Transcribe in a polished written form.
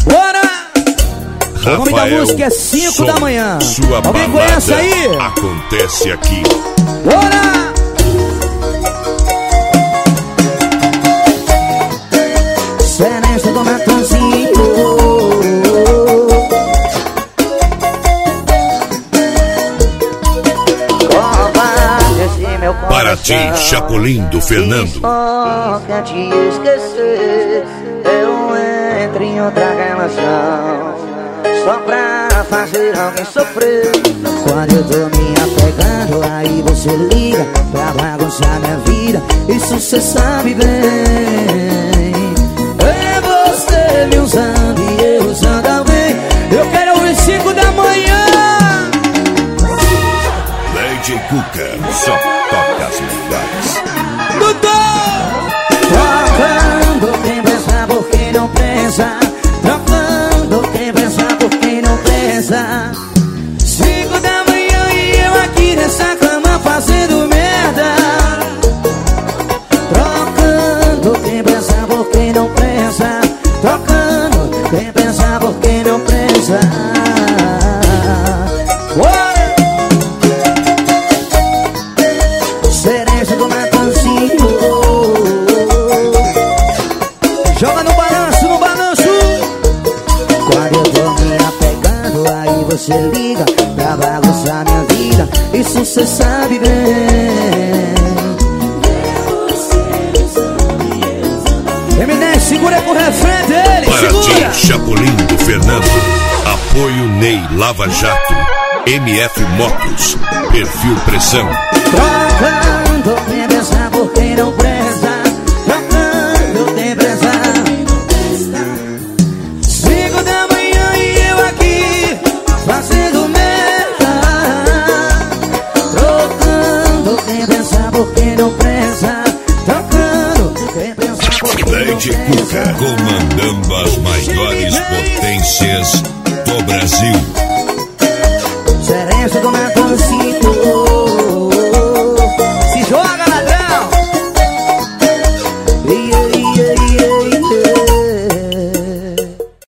Bora! O nome da música é 5 da manhã. Alguém conhece aí? Acontece aqui. Bora! Seresta do Matanzinho. Paraty, Chapolin do Fernando. Só quer te esquecer. Eu entro em outra relação só pra fazer alguém sofrer. Quando eu tô me apegando, aí você liga pra bagunçar minha vida. Isso cê sabe bem. É você me usando e eu usando alguém. Eu quero ouvir 5 da manhã. Lady Cuca, só toca as melhores. Trocando quem pensa por quem não pensa. Trocando quem pensa por quem não pensa. 5 da manhã e eu aqui nessa cama fazendo merda. Trocando quem pensa por quem não pensa. Trocando quem pensa por quem não pensa. Cereja do Matanzinho. Joga no balanço, no balanço. Quando eu tô me apegando, aí você liga pra bagunçar minha vida. Isso cê sabe bem. Eminente, segura com o refrão dele. Paraty, Chapolin do Fernando. Apoio Ney Lava Jato. MF Motos. Perfil Pressão. Trocando quem pensa por quem não presta. Trocando quem pensa. 5 da manhã e eu aqui fazendo merda. Trocando quem pensa por quem não presta. Trocando quem pensa por quem não Lady presta. Cuca, comandando as maiores potências do Brasil.